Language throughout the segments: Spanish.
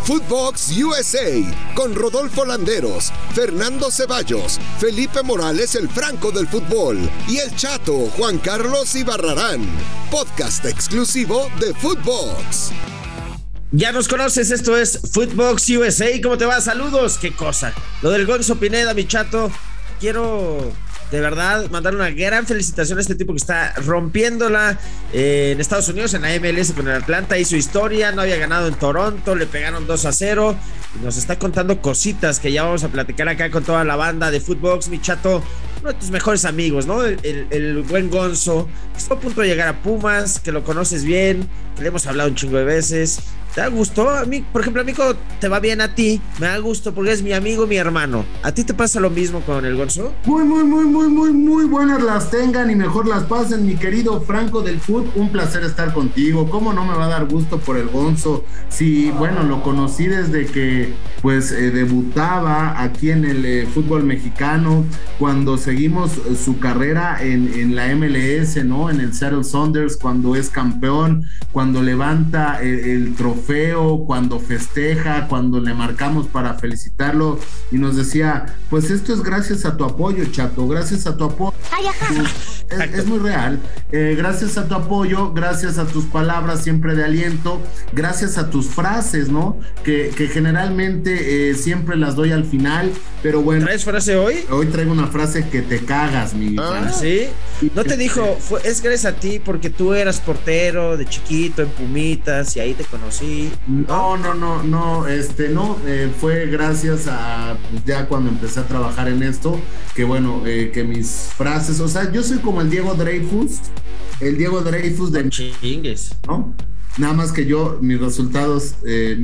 Footbox USA, con Rodolfo Landeros, Fernando Ceballos, Felipe Morales, el Franco del fútbol, y el Chato Juan Carlos Ibarrarán. Podcast exclusivo de Footbox. Ya nos conoces, esto es Footbox USA. ¿Cómo te va? Saludos. ¿Qué cosa? Lo del Gonzo Pineda, mi Chato. Quiero de verdad mandar una gran felicitación a este tipo que está rompiéndola en Estados Unidos, en la MLS con el Atlanta. Hizo historia, no había ganado en Toronto, le pegaron 2-0 y nos está contando cositas que ya vamos a platicar acá con toda la banda de Footbox, mi Chato. Uno de tus mejores amigos, ¿no? El buen Gonzo, que está a punto de llegar a Pumas, que lo conoces bien, que le hemos hablado un chingo de veces. ¿Te da gusto? A mí, por ejemplo, a mí cuando te va bien a ti, me da gusto porque es mi amigo, mi hermano. ¿A ti te pasa lo mismo con el Gonzo? Muy buenas las tengan y mejor las pasen, mi querido Franco del Foot. Un placer estar contigo. ¿Cómo no me va a dar gusto por el Gonzo? Sí, bueno, lo conocí desde que debutaba aquí en el fútbol mexicano, cuando seguimos su carrera en la MLS, ¿no? En el Seattle Sounders, cuando es campeón, cuando levanta el trofeo, cuando festeja, cuando le marcamos para felicitarlo y nos decía, pues esto es gracias a tu apoyo, Chato, gracias a tu apoyo. Es muy real. Gracias a tu apoyo, gracias a tus palabras siempre de aliento, gracias a tus frases, ¿no? Que generalmente siempre las doy al final, pero bueno. ¿Traes frase hoy? Hoy traigo una frase que te cagas, mi fan. ¿Sí? ¿No te dijo, es gracias a ti porque tú eras portero de chiquito en Pumitas y ahí te conocí? No, fue gracias a, ya cuando empecé a trabajar en esto, que bueno, que mis frases, o sea, yo soy como el Diego Dreyfus de chingues, ¿no? Nada más que yo, mis resultados,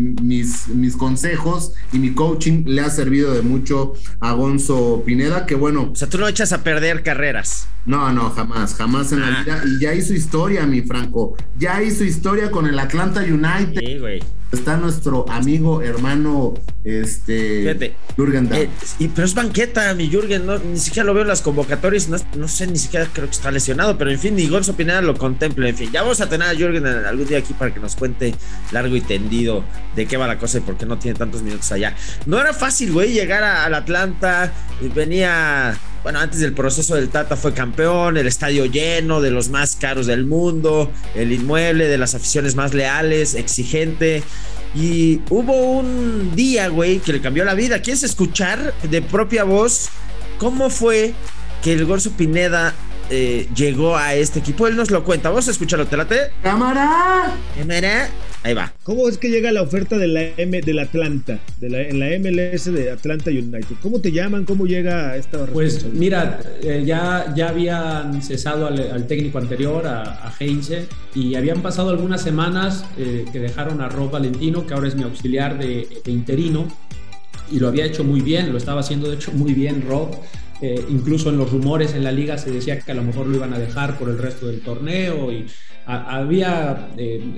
mis consejos y mi coaching le ha servido de mucho a Gonzo Pineda, que bueno. O sea, tú no echas a perder carreras. No, jamás en la vida. Y ya hizo historia, mi Franco. Ya hizo historia con el Atlanta United. Sí, güey. Está nuestro amigo, hermano, Fíjate, Jürgen Damm. Pero es banqueta, mi Jürgen, ni siquiera lo veo en las convocatorias, no sé, ni siquiera creo que está lesionado, pero en fin, ni Gonzo Pineda lo contempla, en fin. Ya vamos a tener a Jürgen algún día aquí para que nos cuente largo y tendido de qué va la cosa y por qué no tiene tantos minutos allá. No era fácil, güey, llegar al Atlanta, venía... Bueno, antes del proceso del Tata fue campeón, el estadio lleno, de los más caros del mundo, el inmueble de las aficiones más leales, exigente. Y hubo un día, güey, que le cambió la vida. ¿Quieres escuchar de propia voz cómo fue que el Gonzo Pineda llegó a este equipo? Él nos lo cuenta. Vamos a escucharlo, ¿te late? ¡Cámara! Ahí va. ¿Cómo es que llega la oferta del Atlanta, en la MLS de Atlanta United? ¿Cómo te llaman? ¿Cómo llega esta respuesta? Pues mira, ya habían cesado al técnico anterior, a Heinze, y habían pasado algunas semanas que dejaron a Rob Valentino, que ahora es mi auxiliar de interino, y lo había hecho muy bien, lo estaba haciendo de hecho muy bien Rob. Incluso en los rumores en la liga se decía que a lo mejor lo iban a dejar por el resto del torneo y había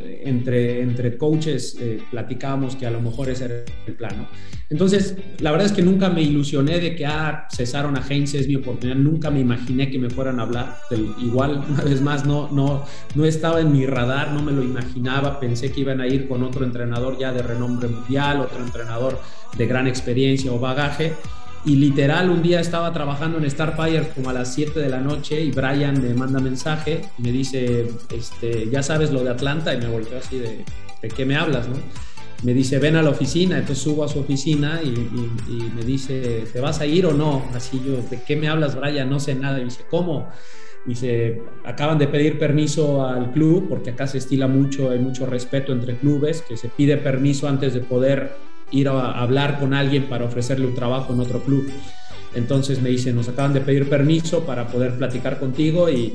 entre coaches platicábamos que a lo mejor ese era el plan, ¿no? Entonces la verdad es que nunca me ilusioné de que cesaron a Heinze, es mi oportunidad, nunca me imaginé que me fueran a hablar igual, una vez más no estaba en mi radar, no me lo imaginaba, pensé que iban a ir con otro entrenador ya de renombre mundial, otro entrenador de gran experiencia o bagaje. Y literal, un día estaba trabajando en Starfire como a las 7 de la noche y Brian me manda mensaje y me dice, ya sabes lo de Atlanta, y me volteó así de ¿qué me hablas, no? Me dice, ven a la oficina. Entonces subo a su oficina y me dice, ¿te vas a ir o no? Así yo, ¿de qué me hablas, Brian? No sé nada. Y me dice, ¿cómo? Dice, acaban de pedir permiso al club, porque acá se estila mucho, hay mucho respeto entre clubes, que se pide permiso antes de poder ir a hablar con alguien para ofrecerle un trabajo en otro club. Entonces me dice, nos acaban de pedir permiso para poder platicar contigo y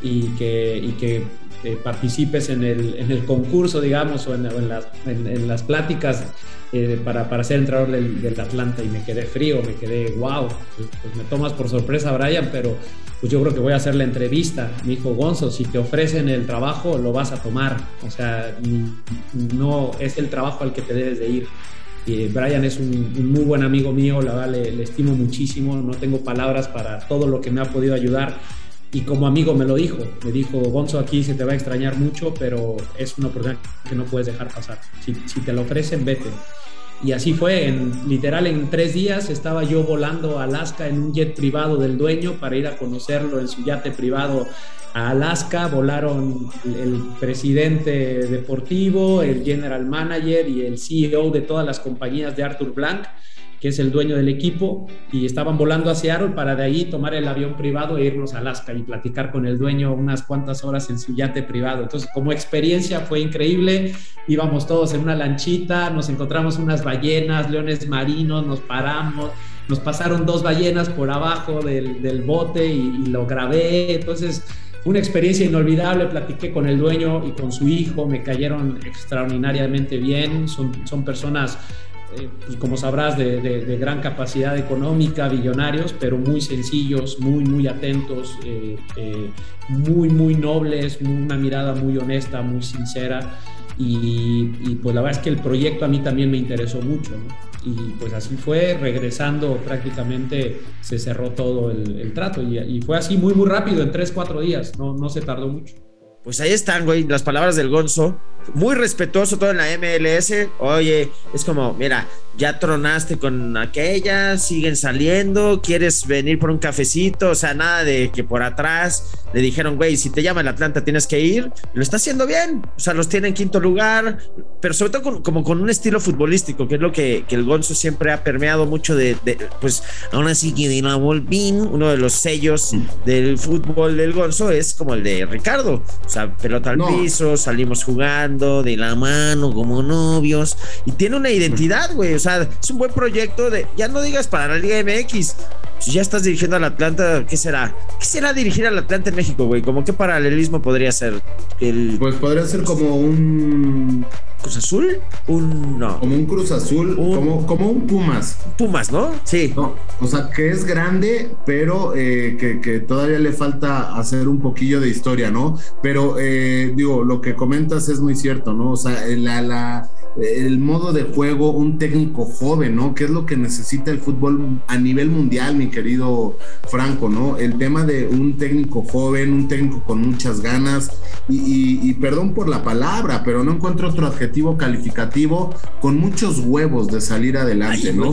que participes en el concurso, digamos, o en las pláticas para ser entrenador del Atlanta. Y me quedé frío, me quedé wow, pues me tomas por sorpresa, Brian, pero pues yo creo que voy a hacer la entrevista. Me dijo, Gonzo, si te ofrecen el trabajo lo vas a tomar, o sea, no es el trabajo al que te debes de ir. Brian es un muy buen amigo mío, la verdad le estimo muchísimo, no tengo palabras para todo lo que me ha podido ayudar. y como amigo me dijo, Gonzo, aquí se te va a extrañar mucho, pero es una oportunidad que no puedes dejar pasar. Si te lo ofrecen, vete. Y así fue, literal en 3 días estaba yo volando a Alaska en un jet privado del dueño para ir a conocerlo en su yate privado a Alaska. Volaron el presidente deportivo, el general manager y el CEO de todas las compañías de Arthur Blank, que es el dueño del equipo, y estaban volando a Seattle para de ahí tomar el avión privado e irnos a Alaska y platicar con el dueño unas cuantas horas en su yate privado. Entonces, como experiencia fue increíble. Íbamos todos en una lanchita, nos encontramos unas ballenas, leones marinos, nos paramos, nos pasaron 2 ballenas por abajo del bote y lo grabé. Entonces, una experiencia inolvidable. Platiqué con el dueño y con su hijo, me cayeron extraordinariamente bien. Son personas, pues como sabrás, de gran capacidad económica, billonarios, pero muy sencillos, muy atentos, muy nobles, una mirada muy honesta, muy sincera, y pues la verdad es que el proyecto a mí también me interesó mucho, ¿no? Y pues así fue, regresando prácticamente se cerró todo el trato, y fue así muy rápido, en 3-4 días, no se tardó mucho. Pues ahí están, güey, las palabras del Gonzo. Muy respetuoso todo en la MLS. Oye, es como, mira, ya tronaste con aquella, siguen saliendo, quieres venir por un cafecito, o sea, nada de que por atrás le dijeron, güey, si te llama el Atlanta tienes que ir. Lo está haciendo bien, o sea, los tiene en 5º lugar, pero sobre todo como con un estilo futbolístico, que es lo que el Gonzo siempre ha permeado mucho pues, aún así que de la Volpín, uno de los sellos del fútbol del Gonzo es como el de Ricardo, o sea, pelota al piso, salimos jugando de la mano como novios, y tiene una identidad, güey. O sea, es un buen proyecto ya no digas para la Liga MX, si ya estás dirigiendo al Atlanta, ¿qué será? ¿Qué será dirigir al Atlanta en México, güey? ¿Cómo qué paralelismo podría ser? Pues podría ser como un ¿Cruz Azul? No. Como un Cruz Azul, como un Pumas. Pumas, ¿no? Sí. No, o sea, que es grande, pero que todavía le falta hacer un poquillo de historia, ¿no? Pero, digo, lo que comentas es muy cierto, ¿no? O sea, el modo de juego, un técnico joven, ¿no? Que es lo que necesita el fútbol a nivel mundial, mi querido Franco, ¿no? El tema de un técnico joven, un técnico con muchas ganas, y perdón por la palabra, pero no encuentro otro adjetivo calificativo, con muchos huevos de salir adelante. Ay, ¿no?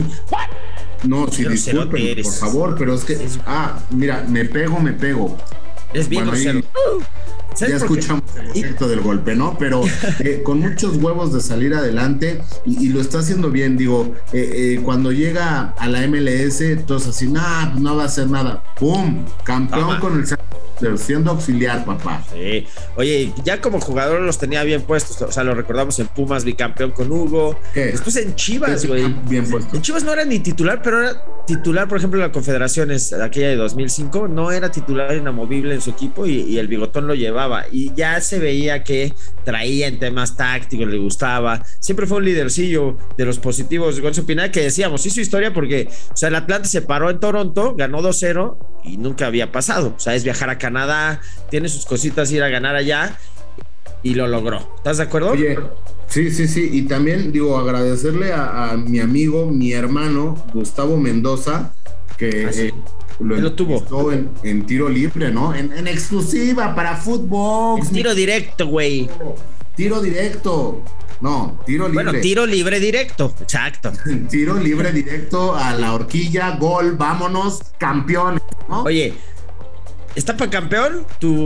No, sí, disculpen, por favor, pero es que, mira, me pego. Es bien, bueno, ya escuchamos el efecto del golpe, ¿no? Pero con muchos huevos de salir adelante, y lo está haciendo bien. Digo, cuando llega a la MLS, todos así, no va a hacer nada. ¡Pum! Campeón con el siendo auxiliar, papá. Sí. Oye, ya como jugador los tenía bien puestos, o sea, lo recordamos en Pumas, bicampeón con Hugo. ¿Qué? Después en Chivas, güey. Bien puesto. En Chivas no era ni titular, pero era titular, por ejemplo, en la Confederaciones, aquella de 2005, no era titular inamovible en su equipo, y el bigotón lo llevaba, y ya se veía que traía en temas tácticos, le gustaba, siempre fue un lidercillo de los positivos de Gonzo Pineda, que decíamos, hizo historia porque, o sea, el Atlanta se paró en Toronto, ganó 2-0 y nunca había pasado, o sea, es viajar a Canadá, tiene sus cositas, ir a ganar allá, y lo logró. ¿Estás de acuerdo? Oye, sí, y también, digo, agradecerle a mi amigo, mi hermano, Gustavo Mendoza, que lo tuvo en tiro libre, ¿no? En exclusiva para fútbol. Tiro directo, güey. Tiro directo. No, tiro libre. Bueno, tiro libre directo, exacto. Tiro libre directo a la horquilla, gol, vámonos, campeón, ¿no? Oye, ¿está para campeón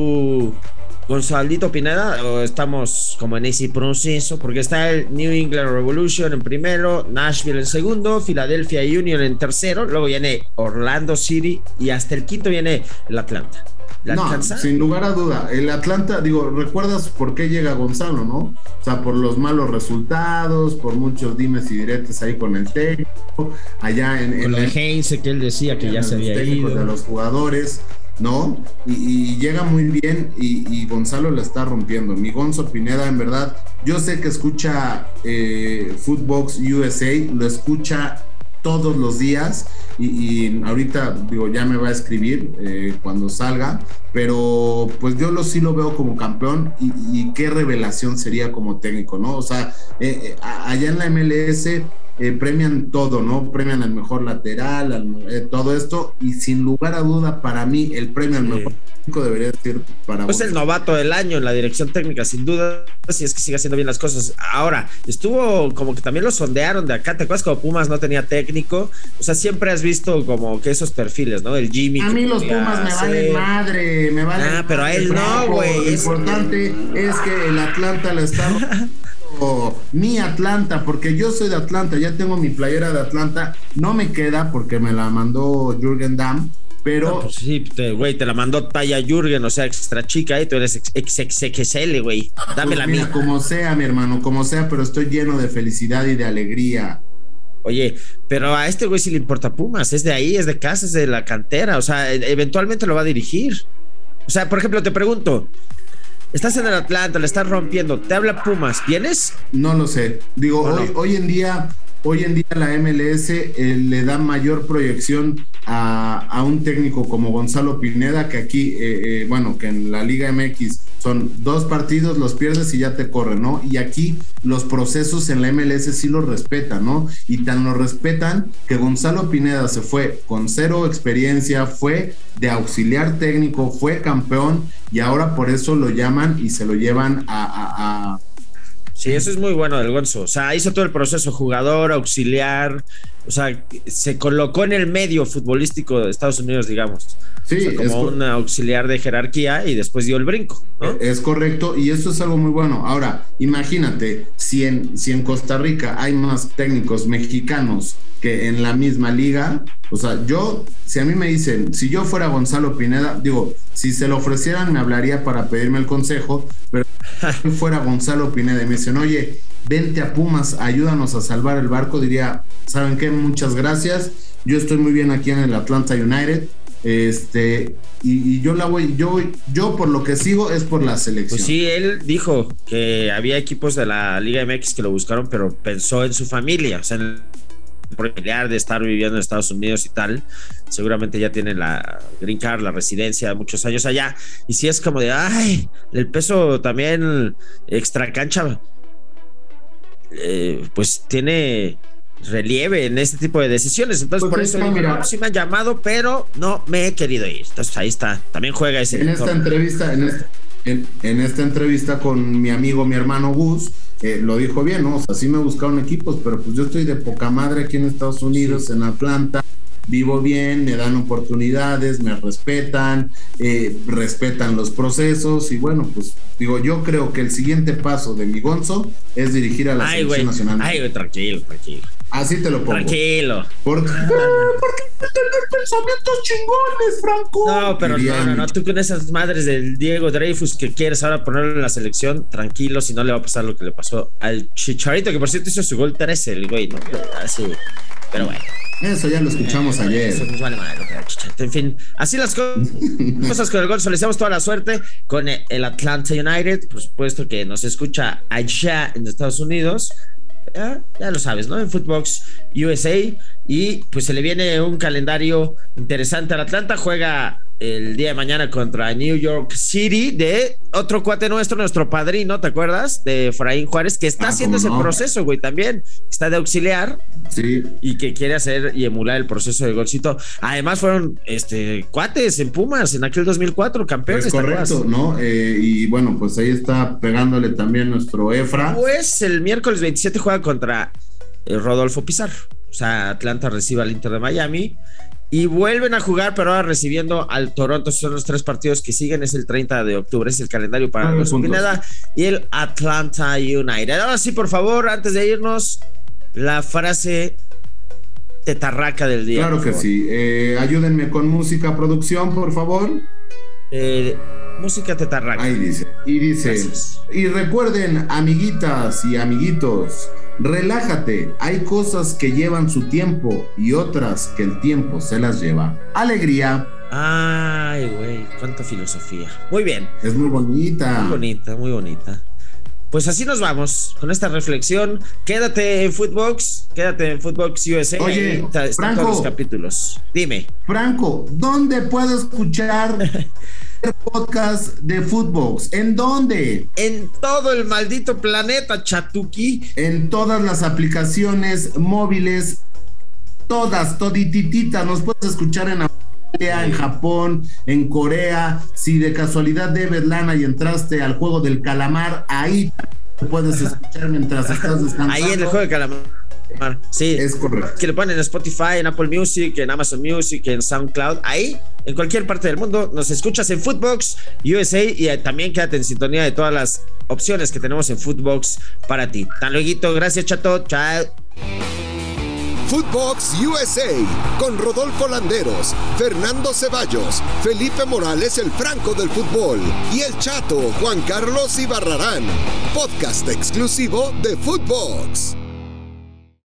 tu Gonzalito Pineda, o estamos como en ese proceso? Porque está el New England Revolution en primero, Nashville en segundo, Philadelphia Union en tercero, luego viene Orlando City y hasta el quinto viene el Atlanta. No, sin lugar a duda, el Atlanta, digo, ¿recuerdas por qué llega Gonzalo, no? O sea, por los malos resultados, por muchos dimes y diretes ahí con el técnico, allá en lo de Heinze, que él decía que ya se había ido, de los jugadores, ¿no? Y llega muy bien, y Gonzalo la está rompiendo. Mi Gonzo Pineda, en verdad, yo sé que escucha Footbox USA, lo escucha todos los días, y ahorita, digo, ya me va a escribir cuando salga, pero pues yo sí lo veo como campeón, y qué revelación sería como técnico, ¿no? O sea, allá en la MLS premian todo, ¿no? Premian al mejor lateral, todo esto, y sin lugar a duda, para mí, el premio al mejor debería ser para pues el novato del año en la dirección técnica, sin duda, si es que sigue haciendo bien las cosas. Ahora, estuvo como que también lo sondearon de acá. ¿Te acuerdas cuando Pumas no tenía técnico? O sea, siempre has visto como que esos perfiles, ¿no? El Jimmy. A mí los Pumas me valen madre, me valen. Ah, pero a él Franco. no, güey. Lo importante es que el Atlanta le está mi Atlanta, porque yo soy de Atlanta, ya tengo mi playera de Atlanta, no me queda porque me la mandó Jürgen Damm, pero... No, pues sí, güey, te la mandó talla Jürgen, o sea, extra chica, y tú eres XXL, güey, dámela pues mira, a mí. como sea, mi hermano, como sea, pero estoy lleno de felicidad y de alegría. Oye, pero a este güey sí le importa Pumas, es de ahí, es de casa, es de la cantera, o sea, eventualmente lo va a dirigir. O sea, por ejemplo, te pregunto, estás en el Atlanta, le estás rompiendo, te habla Pumas, ¿vienes? No lo sé. Digo, hoy en día la MLS le da mayor proyección a un técnico como Gonzalo Pineda, que aquí, bueno, que en la Liga MX son 2 partidos, los pierdes y ya te corren, ¿no? Y aquí los procesos en la MLS sí los respetan, ¿no? Y tan lo respetan que Gonzalo Pineda se fue con 0 experiencia, fue de auxiliar técnico, fue campeón y ahora por eso lo llaman y se lo llevan a Sí, eso es muy bueno del Gonzo. O sea, hizo todo el proceso, jugador, auxiliar. O sea, se colocó en el medio futbolístico de Estados Unidos, digamos. Sí, o sea, como un auxiliar de jerarquía y después dio el brinco, ¿no? Es correcto, y esto es algo muy bueno. Ahora, imagínate, si en Costa Rica hay más técnicos mexicanos que en la misma liga, o sea, si a mí me dicen, si yo fuera Gonzalo Pineda, digo, si se lo ofrecieran me hablaría para pedirme el consejo, pero si fuera Gonzalo Pineda y me dicen, oye, vente a Pumas, ayúdanos a salvar el barco, diría, ¿saben qué? Muchas gracias, yo estoy muy bien aquí en el Atlanta United, y yo por lo que sigo es por la selección. Pues sí, él dijo que había equipos de la Liga MX que lo buscaron, pero pensó en su familia, o sea, en el familiar de estar viviendo en Estados Unidos y tal, seguramente ya tiene la green card, la residencia, muchos años allá, y sí es como de, ay, el peso también extra cancha, pues tiene relieve en este tipo de decisiones, entonces pues por eso digo, no, sí me han llamado, pero no me he querido ir, entonces ahí está, también juega ese en esta entrevista, en esta entrevista con mi amigo, mi hermano Gus, lo dijo bien, ¿no? O sea, sí me buscaron equipos, pero pues yo estoy de poca madre aquí en Estados Unidos, sí, en Atlanta, vivo bien, me dan oportunidades, me respetan, respetan los procesos y bueno, pues digo, yo creo que el siguiente paso de mi Gonzo es dirigir a la selección nacional. Ay, güey, tranquilo. Así te lo pongo. Tranquilo. Porque tener pensamientos chingones, Franco. No, pero no, tú con esas madres del Diego Dreyfus que quieres ahora ponerlo en la selección, tranquilo, si no le va a pasar lo que le pasó al Chicharito, que por cierto hizo su gol 13, el güey, ¿no? Así, pero bueno. Eso ya lo escuchamos ayer. Eso nos vale madre, Chicharito. En fin, así las cosas con el Gonzo. Le deseamos toda la suerte con el Atlanta United, por supuesto que nos escucha allá en Estados Unidos. Ya lo sabes, ¿no? En Footbox USA. Y pues se le viene un calendario interesante al Atlanta. Juega el día de mañana contra New York City, de otro cuate nuestro padrino, ¿te acuerdas? De Efraín Juárez, que está haciendo ese proceso, güey, también. Está de auxiliar. Sí. Y que quiere hacer y emular el proceso de Golcito. Además fueron cuates en Pumas en aquel 2004, campeones. Es correcto, ¿no? Y bueno, pues ahí está pegándole también nuestro Efra. Pues el miércoles 27 juega contra Rodolfo Pizarro. O sea, Atlanta recibe al Inter de Miami y vuelven a jugar, pero ahora recibiendo al Toronto. Son los 3 partidos que siguen. Es el 30 de octubre, es el calendario para Gonzo Pineda y el Atlanta United. Ahora sí, por favor, antes de irnos, la frase tetarraca del día. Claro que sí. Ayúdenme con música, producción, por favor. Música tetarraca. Ahí dice. Y dice, gracias. Y recuerden, amiguitas y amiguitos, relájate. Hay cosas que llevan su tiempo y otras que el tiempo se las lleva. Alegría. Ay, güey, cuánta filosofía. Muy bien. Es muy bonita. Muy bonita, muy bonita. Pues así nos vamos con esta reflexión. Quédate en Footbox USA. Oye, están Franco, todos los capítulos. Dime. Franco, ¿dónde puedo escuchar el podcast de Footbox? ¿En dónde? En todo el maldito planeta, Chatuki. En todas las aplicaciones móviles, toditititas. Nos puedes escuchar en Australia, en Japón, en Corea. Si de casualidad debes lana y entraste al juego del calamar, ahí te puedes escuchar mientras estás descansando. Ahí en el juego del calamar. Sí, es correcto. Que lo ponen en Spotify, en Apple Music, en Amazon Music, en SoundCloud. Ahí, en cualquier parte del mundo, nos escuchas en Footbox USA y también quédate en sintonía de todas las opciones que tenemos en Footbox para ti. Tan luego, gracias, Chato. Chao. Footbox USA con Rodolfo Landeros, Fernando Ceballos, Felipe Morales, el Franco del fútbol, y el Chato Juan Carlos Ibarrarán. Podcast exclusivo de Footbox.